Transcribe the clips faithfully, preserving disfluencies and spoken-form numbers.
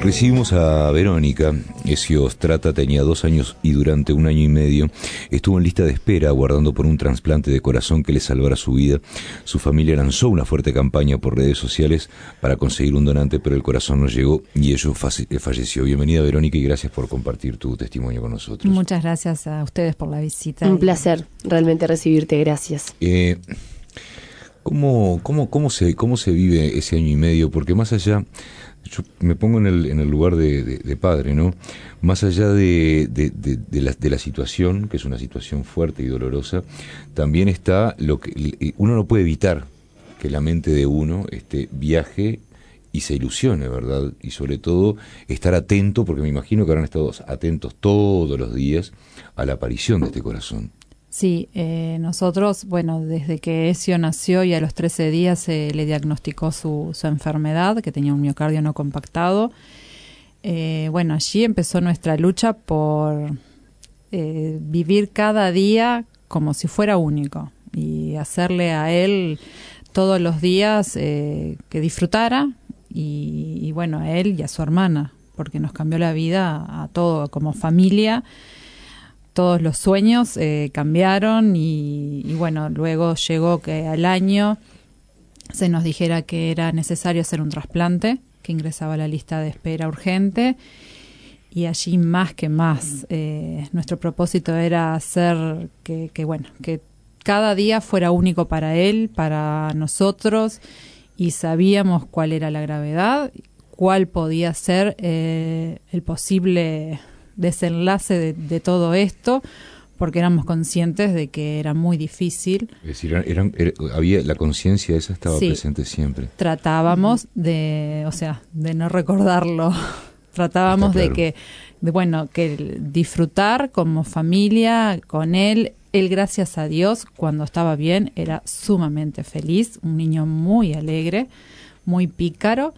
Recibimos a Verónica. Ezio Strata tenía dos años y durante un año y medio estuvo en lista de espera aguardando por un trasplante de corazón que le salvara su vida. Su familia lanzó una fuerte campaña por redes sociales para conseguir un donante, pero el corazón no llegó y ello falleció. Bienvenida, Verónica, y gracias por compartir tu testimonio con nosotros. Muchas gracias a ustedes por la visita. Un placer realmente recibirte, gracias. Eh, ¿cómo, cómo, cómo, se, ¿Cómo se vive ese año y medio? Porque más allá... Yo me pongo en el, en el lugar de, de, de padre, ¿no? Más allá de, de, de, de, la, de la situación, que es una situación fuerte y dolorosa, también está lo que uno no puede evitar que la mente de uno este, viaje y se ilusione, ¿verdad? Y sobre todo estar atento, porque me imagino que habrán estado atentos todos los días a la aparición de este corazón. Sí, eh, nosotros, bueno, desde que Ezio nació y a los trece días se eh, le diagnosticó su, su enfermedad, que tenía un miocardio no compactado. Eh, bueno, allí empezó nuestra lucha por eh, vivir cada día como si fuera único y hacerle a él todos los días eh, que disfrutara y, y bueno, a él y a su hermana, porque nos cambió la vida a todo como familia. Todos los sueños eh, cambiaron y, y bueno, luego llegó que al año se nos dijera que era necesario hacer un trasplante, que ingresaba a la lista de espera urgente y allí más que más. Eh, nuestro propósito era hacer que, que, bueno, que cada día fuera único para él, para nosotros y sabíamos cuál era la gravedad, cuál podía ser eh, el posible desenlace de, de todo esto, porque éramos conscientes de que era muy difícil. Es decir, eran, era, había la conciencia esa estaba sí, presente siempre. Tratábamos de, o sea, de no recordarlo. Tratábamos claro. de que, de, bueno, que disfrutar como familia con él. Él, gracias a Dios, cuando estaba bien, era sumamente feliz, un niño muy alegre, muy pícaro.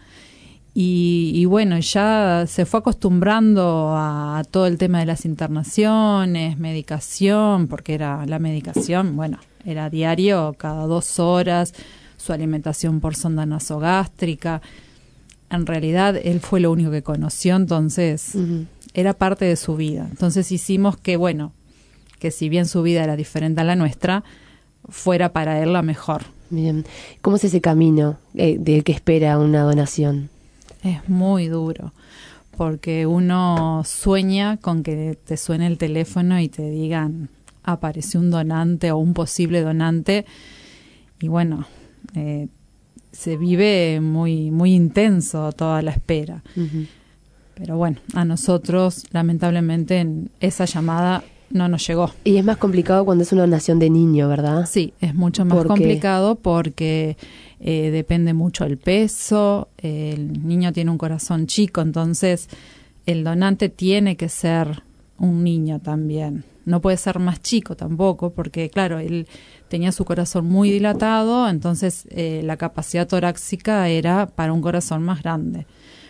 Y, y bueno, ya se fue acostumbrando a, a todo el tema de las internaciones, medicación, porque era la medicación, bueno, era diario, cada dos horas, su alimentación por sonda nasogástrica. En realidad, él fue lo único que conoció, entonces uh-huh. era parte de su vida. Entonces hicimos que, bueno, que si bien su vida era diferente a la nuestra, fuera para él la mejor. Bien. ¿Cómo es ese camino eh, de que espera una donación? Es muy duro, porque uno sueña con que te suene el teléfono y te digan apareció un donante o un posible donante y bueno, eh, se vive muy muy intenso toda la espera. Uh-huh. Pero bueno, a nosotros lamentablemente esa llamada no nos llegó. Y es más complicado cuando es una donación de niño, ¿verdad? Sí, es mucho más complicado porque eh, depende mucho el peso, eh, el niño tiene un corazón chico, entonces el donante tiene que ser un niño también. No puede ser más chico tampoco porque, claro, él tenía su corazón muy dilatado, entonces eh, la capacidad torácica era para un corazón más grande.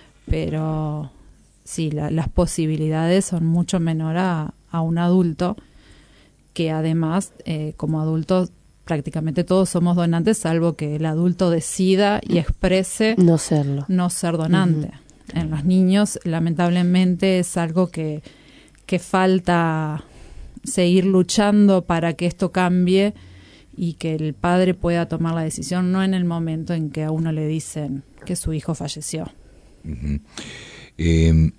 Pero sí, la, las posibilidades son mucho menor a a un adulto, que además, eh, como adultos, prácticamente todos somos donantes, salvo que el adulto decida y exprese no serlo, no ser donante. Uh-huh. En los niños, lamentablemente, es algo que, que falta seguir luchando para que esto cambie y que el padre pueda tomar la decisión, no en el momento en que a uno le dicen que su hijo falleció. Uh-huh. Eh...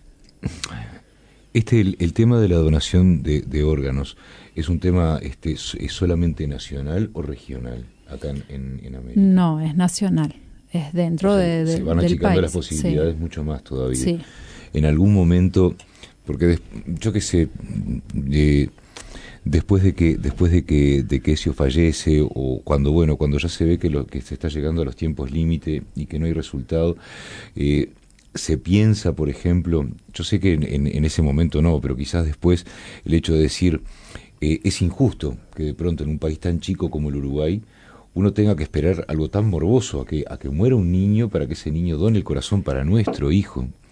Este el, el tema de la donación de, de órganos es un tema este es solamente nacional o regional acá en, en, en América. No, es nacional, es dentro o sea, de, de se van del achicando país. Las posibilidades sí. Mucho más todavía. Sí. En algún momento, porque des, yo qué sé, de, después de que después de que de que Ezio fallece o cuando bueno cuando ya se ve que lo que se está llegando a los tiempos límite y que no hay resultado. Eh, Se piensa, por ejemplo, yo sé que en, en, en ese momento no, pero quizás después el hecho de decir eh, es injusto que de pronto en un país tan chico como el Uruguay uno tenga que esperar algo tan morboso a que a que muera un niño para que ese niño done el corazón para nuestro hijo.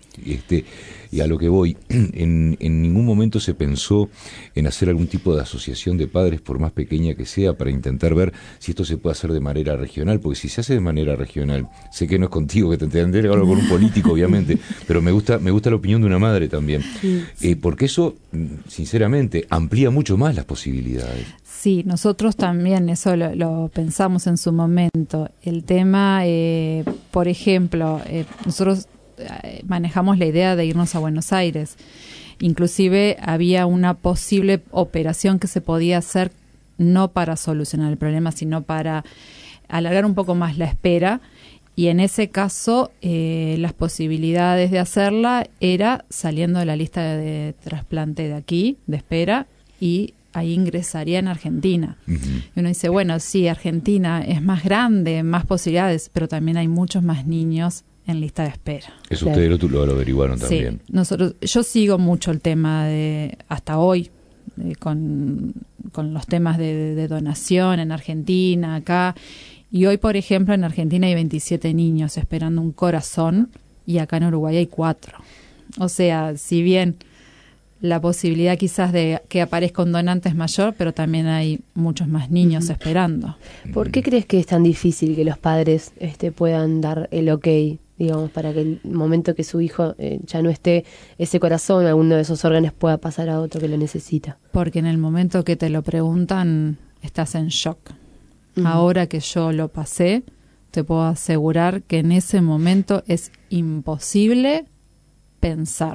Este, y a lo que voy, en, en ningún momento se pensó en hacer algún tipo de asociación de padres, por más pequeña que sea, para intentar ver si esto se puede hacer de manera regional, porque si se hace de manera regional, sé que no es contigo, que te tendré que hablar con un político, obviamente, pero me gusta, me gusta la opinión de una madre también, sí, sí. Eh, porque eso, sinceramente, amplía mucho más las posibilidades. Sí, nosotros también eso lo, lo pensamos en su momento. El tema, eh, por ejemplo, eh, nosotros manejamos la idea de irnos a Buenos Aires. Inclusive había una posible operación que se podía hacer no para solucionar el problema, sino para alargar un poco más la espera. Y en ese caso, eh, las posibilidades de hacerla era saliendo de la lista de, de trasplante de aquí, de espera, y ahí ingresaría en Argentina. Uh-huh. Y uno dice, bueno, sí, Argentina es más grande, más posibilidades, pero también hay muchos más niños en lista de espera. Eso claro. Ustedes lo, lo averiguaron también. Sí, nosotros, yo sigo mucho el tema de, hasta hoy, de, con, con los temas de, de, de donación en Argentina, acá. Y hoy, por ejemplo, en Argentina hay veintisiete niños esperando un corazón y acá en Uruguay hay cuatro. O sea, si bien la posibilidad quizás de que aparezca un donante es mayor, pero también hay muchos más niños uh-huh. esperando. ¿Por qué crees que es tan difícil que los padres este, puedan dar el ok, digamos, para que el momento que su hijo eh, ya no esté, ese corazón, alguno de esos órganos pueda pasar a otro que lo necesita? Porque en el momento que te lo preguntan, estás en shock. Uh-huh. Ahora que yo lo pasé, te puedo asegurar que en ese momento es imposible pensar.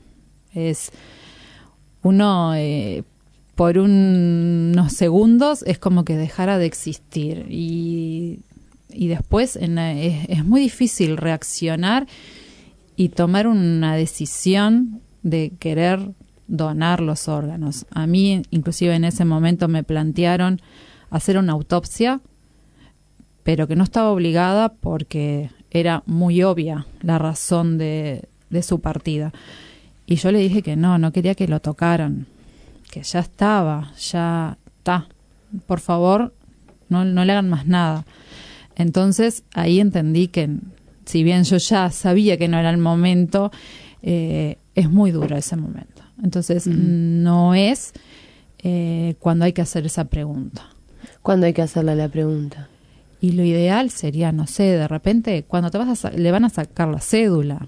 Es uno, eh, por un, unos segundos, es como que dejara de existir. Y, y después en, es, es muy difícil reaccionar y tomar una decisión de querer donar los órganos. A mí, inclusive en ese momento, me plantearon hacer una autopsia, pero que no estaba obligada porque era muy obvia la razón de, de su partida. Y yo le dije que no, no quería que lo tocaran, que ya estaba, ya está. Por favor, no, no le hagan más nada. Entonces ahí entendí que, si bien yo ya sabía que no era el momento, eh, es muy duro ese momento. Entonces mm. no es eh, cuando hay que hacer esa pregunta. ¿Cuándo hay que hacerle la pregunta? Y lo ideal sería, no sé, de repente, cuando te vas a, le van a sacar la cédula,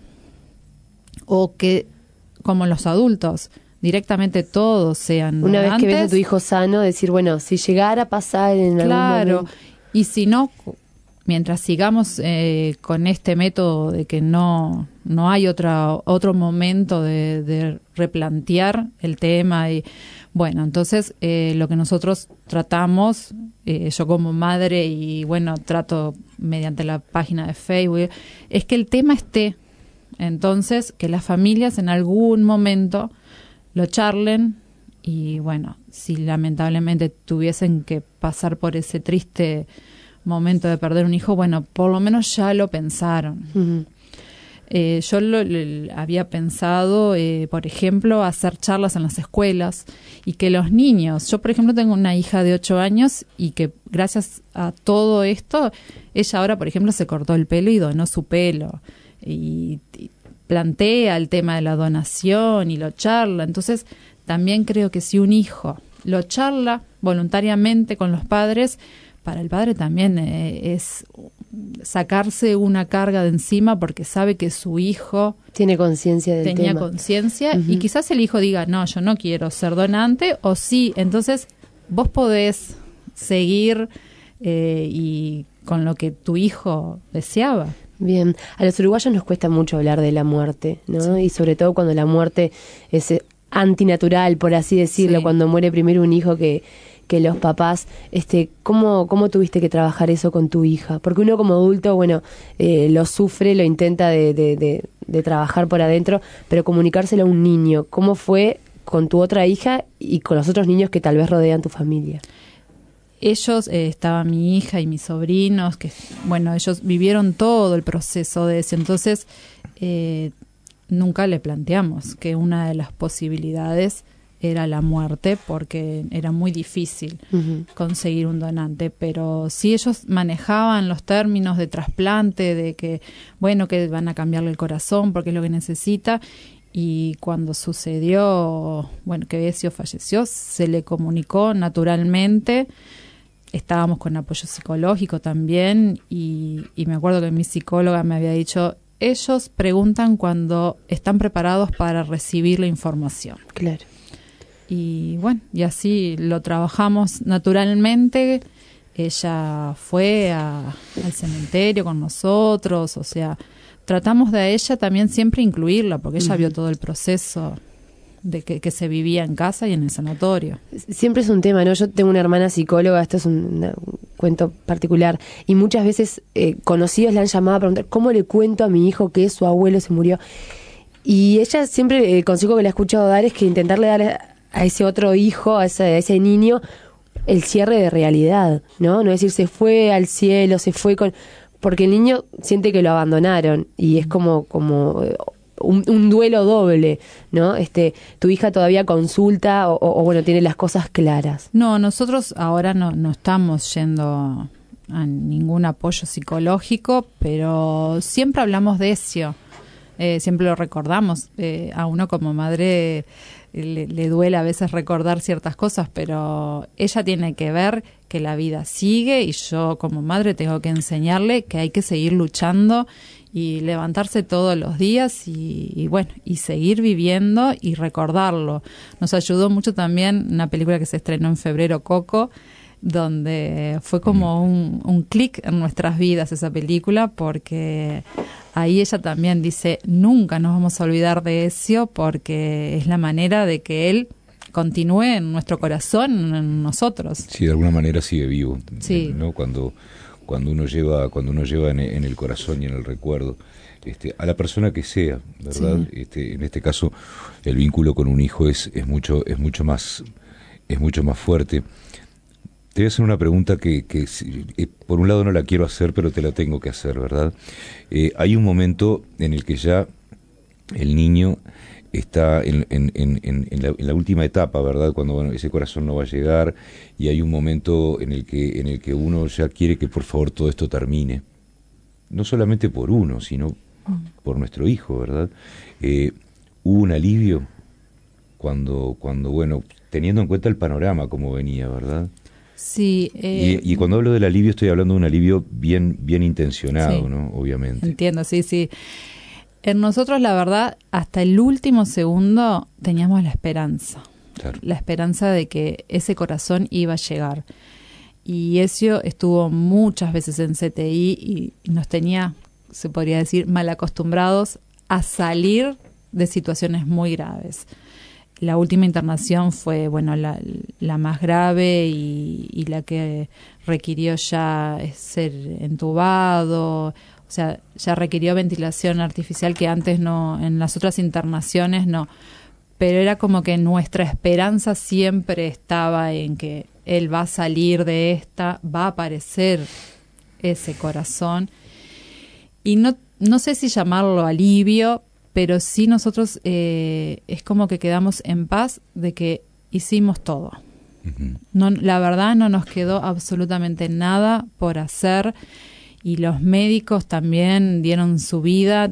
o que, como los adultos, directamente todos sean Una donantes. Vez que ves a tu hijo sano, decir, bueno, si llegara a pasar en algún claro, momento. Y si no, mientras sigamos eh, con este método de que no no hay otra otro momento de, de replantear el tema, y bueno, entonces eh, lo que nosotros tratamos, eh, yo como madre, y bueno, trato mediante la página de Facebook, es que el tema esté. Entonces, que las familias en algún momento lo charlen y, bueno, si lamentablemente tuviesen que pasar por ese triste momento de perder un hijo, bueno, por lo menos ya lo pensaron. Uh-huh. Eh, yo lo, lo, había pensado, eh, por ejemplo, hacer charlas en las escuelas y que los niños, yo por ejemplo tengo una hija de ocho años y que gracias a todo esto, ella ahora, por ejemplo, se cortó el pelo y donó su pelo. Y, y plantea el tema de la donación y lo charla. Entonces también creo que si un hijo lo charla voluntariamente con los padres, para el padre también eh, es sacarse una carga de encima, porque sabe que su hijo tiene conciencia del tenía tema. conciencia Uh-huh. Y quizás el hijo diga, no, yo no quiero ser donante, o sí. Entonces vos podés seguir eh, y con lo que tu hijo deseaba. Bien, a los uruguayos nos cuesta mucho hablar de la muerte, ¿no? Sí. Y sobre todo cuando la muerte es antinatural, por así decirlo, sí. Cuando muere primero un hijo que, que los papás. Este, ¿cómo, ¿Cómo tuviste que trabajar eso con tu hija? Porque uno como adulto, bueno, eh, lo sufre, lo intenta de, de, de, de trabajar por adentro, pero comunicárselo a un niño, ¿cómo fue con tu otra hija y con los otros niños que tal vez rodean tu familia? Ellos, eh, estaba mi hija y mis sobrinos, que bueno, ellos vivieron todo el proceso de eso. Entonces, eh, nunca le planteamos que una de las posibilidades era la muerte, porque era muy difícil uh-huh. conseguir un donante, pero sí ellos manejaban los términos de trasplante, de que, bueno, que van a cambiarle el corazón porque es lo que necesita, y cuando sucedió, bueno, que Ezio falleció, se le comunicó naturalmente. Estábamos con apoyo psicológico también, y, y me acuerdo que mi psicóloga me había dicho, ellos preguntan cuando están preparados para recibir la información. Claro. Y bueno, y así lo trabajamos naturalmente. Ella fue a, al cementerio con nosotros, o sea, tratamos de a ella también siempre incluirla, porque ella uh-huh. vio todo el proceso de que, que se vivía en casa y en el sanatorio. Siempre es un tema, ¿no? Yo tengo una hermana psicóloga, esto es un, un cuento particular, y muchas veces eh, conocidos le han llamado a preguntar, ¿cómo le cuento a mi hijo que su abuelo se murió? Y ella siempre, el consejo que le ha escuchado dar es que intentarle dar a ese otro hijo, a ese, a ese niño, el cierre de realidad, ¿no? No decir se fue al cielo, se fue con... Porque el niño siente que lo abandonaron y es como como un, un duelo doble, ¿no? Este, tu hija todavía consulta o, o, o bueno, tiene las cosas claras. No, nosotros ahora no, no estamos yendo a ningún apoyo psicológico, pero siempre hablamos de Ezio, eh, siempre lo recordamos. Eh, a uno como madre le, le duele a veces recordar ciertas cosas, pero ella tiene que ver que la vida sigue y yo como madre tengo que enseñarle que hay que seguir luchando y levantarse todos los días y, y bueno, y seguir viviendo y recordarlo. Nos ayudó mucho también una película que se estrenó en febrero, Coco, donde fue como un, un clic en nuestras vidas esa película, porque ahí ella también dice, nunca nos vamos a olvidar de Ezio, porque es la manera de que él continúe en nuestro corazón, en nosotros. Sí, de alguna manera sigue vivo, sí. ¿no? Cuando cuando uno lleva cuando uno lleva en, en el corazón y en el recuerdo este, a la persona que sea, ¿verdad? Sí. Este, en este caso, el vínculo con un hijo es es mucho es mucho más es mucho más fuerte. Te voy a hacer una pregunta que, que eh, por un lado no la quiero hacer, pero te la tengo que hacer, ¿verdad? Eh, hay un momento en el que ya el niño está en, en, en, en, la, en la última etapa, ¿verdad? Cuando bueno, ese corazón no va a llegar y hay un momento en el que en el que uno ya quiere que por favor todo esto termine. No solamente por uno, sino mm. por nuestro hijo, ¿verdad? Eh, hubo un alivio cuando, cuando, bueno, teniendo en cuenta el panorama como venía, ¿verdad? Sí. Eh, y, y cuando hablo del alivio estoy hablando de un alivio bien, bien intencionado, sí, ¿no? Obviamente. Entiendo, sí, sí. En nosotros, la verdad, hasta el último segundo teníamos la esperanza. Claro. La esperanza de que ese corazón iba a llegar. Y Ezio estuvo muchas veces en C T I y nos tenía, se podría decir, mal acostumbrados a salir de situaciones muy graves. La última internación fue, bueno, la, la más grave y, y la que requirió ya ser entubado. O sea, ya requirió ventilación artificial que antes no, en las otras internaciones no. Pero era como que nuestra esperanza siempre estaba en que él va a salir de esta, va a aparecer ese corazón. Y no, no sé si llamarlo alivio, pero sí nosotros eh, es como que quedamos en paz de que hicimos todo. Uh-huh. No, la verdad no nos quedó absolutamente nada por hacer. Y los médicos también dieron su vida.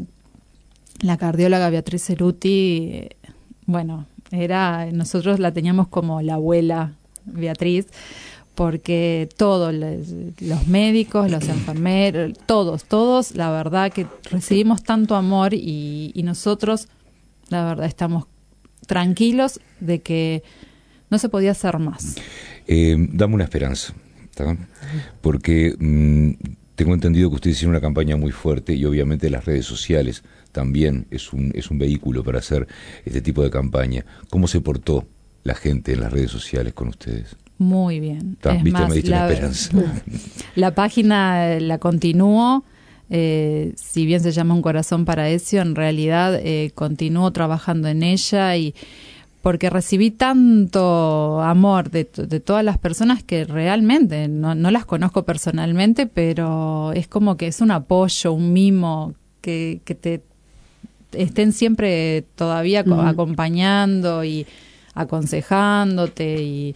La cardióloga Beatriz Ceruti, eh, bueno, era nosotros la teníamos como la abuela Beatriz, porque todos los médicos, los enfermeros, todos, todos, la verdad que recibimos tanto amor y, y nosotros, la verdad, estamos tranquilos de que no se podía hacer más. Eh, dame una esperanza, ¿tá? Porque... Mmm, tengo entendido que ustedes hicieron una campaña muy fuerte y obviamente las redes sociales también es un es un vehículo para hacer este tipo de campaña. ¿Cómo se portó la gente en las redes sociales con ustedes? Muy bien. ¿Tá? Es ¿Viste? más, Me diste la, una esperanza. La página la continúo, eh, si bien se llama Un Corazón para Ezio, en realidad eh, continúo trabajando en ella y porque recibí tanto amor de, de todas las personas que realmente no, no las conozco personalmente, pero es como que es un apoyo, un mimo, que, que te estén siempre todavía uh-huh. acompañando y aconsejándote y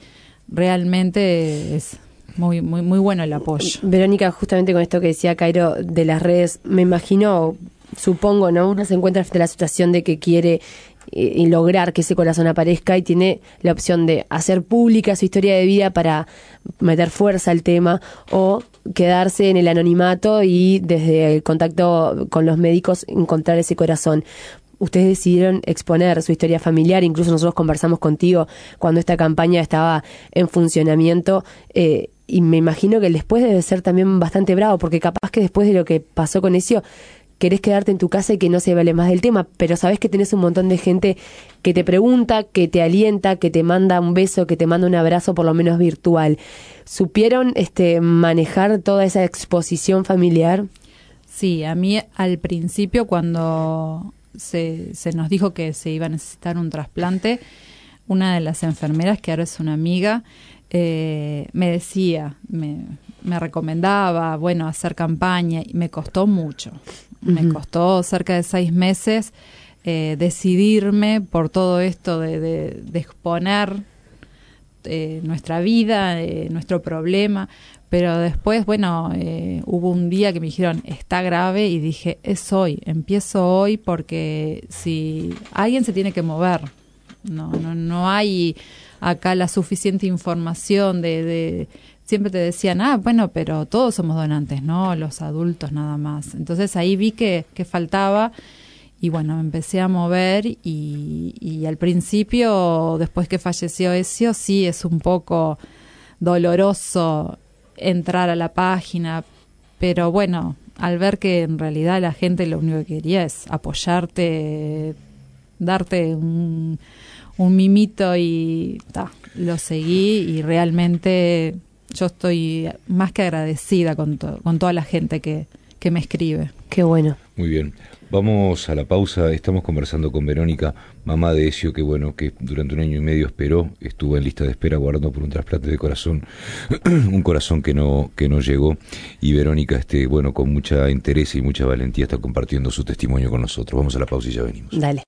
realmente es muy muy muy bueno el apoyo. Verónica, justamente con esto que decía Cairo de las redes, me imagino, supongo, ¿no? Uno se encuentra frente a la situación de que quiere eh, y lograr que ese corazón aparezca y tiene la opción de hacer pública su historia de vida para meter fuerza al tema o quedarse en el anonimato y desde el contacto con los médicos encontrar ese corazón. Ustedes decidieron exponer su historia familiar, incluso nosotros conversamos contigo cuando esta campaña estaba en funcionamiento, eh, y me imagino que después debe ser también bastante bravo, porque capaz que después de lo que pasó con Ezio, querés quedarte en tu casa y que no se hable más del tema, pero sabés que tenés un montón de gente que te pregunta, que te alienta, que te manda un beso, que te manda un abrazo, por lo menos virtual. ¿Supieron este manejar toda esa exposición familiar? Sí, a mí al principio cuando se, se nos dijo que se iba a necesitar un trasplante, una de las enfermeras, que ahora es una amiga, eh, me decía, me, me recomendaba, bueno, hacer campaña, y me costó mucho. Me costó cerca de seis meses eh, decidirme por todo esto de, de, de exponer eh, nuestra vida, eh, nuestro problema, pero después, bueno, eh, hubo un día que me dijeron, está grave, y dije, es hoy, empiezo hoy, porque si alguien se tiene que mover, no, no, no hay acá la suficiente información de... de siempre te decían, ah, bueno, pero todos somos donantes, ¿no? Los adultos nada más. Entonces ahí vi que, que faltaba y bueno, me empecé a mover y, y al principio, después que falleció Ezio, sí es un poco doloroso entrar a la página, pero bueno, al ver que en realidad la gente lo único que quería es apoyarte, darte un, un mimito y ta, lo seguí y realmente... Yo estoy más que agradecida con, to- con toda la gente que, que me escribe. Qué bueno. Muy bien. Vamos a la pausa. Estamos conversando con Verónica, mamá de Ezio, que bueno, que durante un año y medio esperó, estuvo en lista de espera aguardando por un trasplante de corazón, un corazón que no que no llegó. Y Verónica, este, bueno, con mucha interés y mucha valentía está compartiendo su testimonio con nosotros. Vamos a la pausa y ya venimos. Dale.